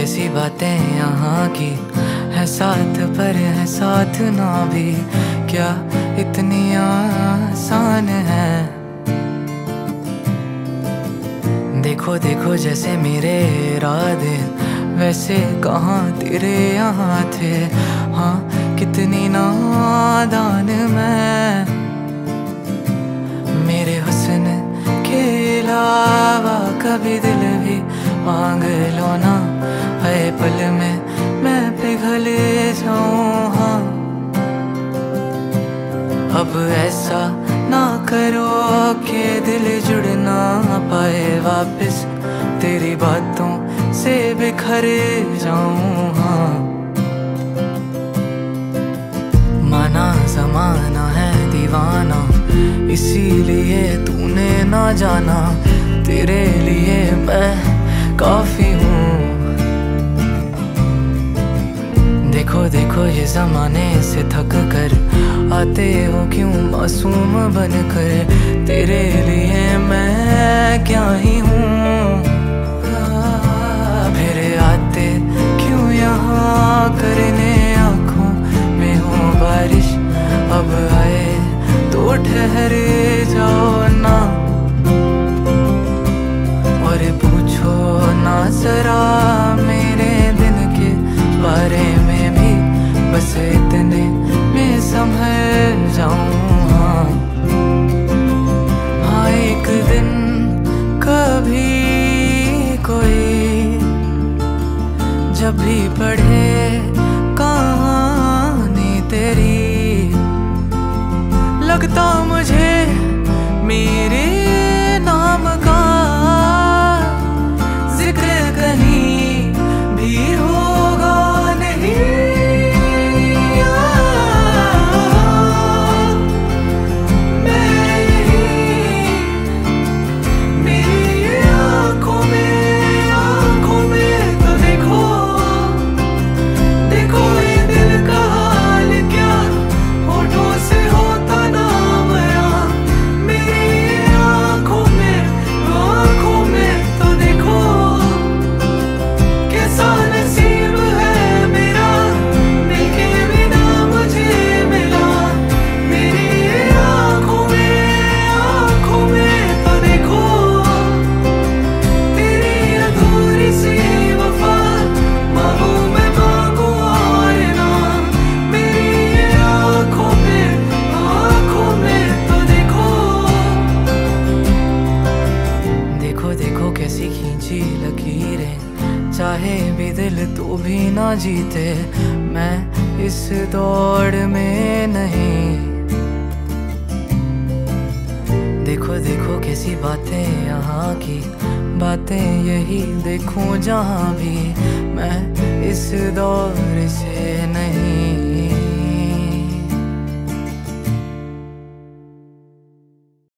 कैसी बातें यहाँ की है, साथ पर है साथ ना भी, क्या इतनी आसान है। देखो देखो जैसे मेरे इरादे वैसे कहाँ तेरे यहाँ थे, हाँ कितनी नादान मैं। मेरे हुस्न के अलावा कभी दिल भी मांग लो ना, है पल में मैं पिघल जाऊं। हाँ अब ऐसा ना करो कि दिल जुड़ ना पाए वापस, तेरी बातों से बिखर जाऊं। हाँ माना ज़माना है दीवाना, इसीलिए तूने ना जाना, तेरे लिए मैं काफी हूँ। देखो देखो ये ज़माने से थक कर आते हो क्यों मासूम बनकर, तेरे लिए मैं क्या ही हूँ। फिर आते क्यों यहाँ करने आँखों में हो बारिश, अब आए तो ठहर जाओ ना, और पूछो ना जरा मेरे दिन के बारे में भी, बस इतने में संभल जाऊं। हाँ एक दिन कभी कोई जब भी पढ़े कहानी तेरी, लगता मुझे मेरे नाम का जिक्र कहीं भी होगा नहीं। मैं यही मेरी आँखों में तो देखो, देखो ये दिल का हाल क्या होठों से होता ना बयां। मेरी आँखों में तो देखो, कैसा नसीब है मेरा, मिलके बिना मुझे मिला। मेरी आँखों में तो देखो, तेरी अधूरी सी वफा मांगू मैं मांगू और ना। मेरी आँखों में तो देखो, देखो देखो कैसी खींची लकीरें, चाहे भी दिल तो भी ना जीते, मैं इस दौड़ में नहीं। देखो देखो कैसी बातें यहाँ की, बातें यही देखूं जहाँ भी, मैं इस दौर से नहीं।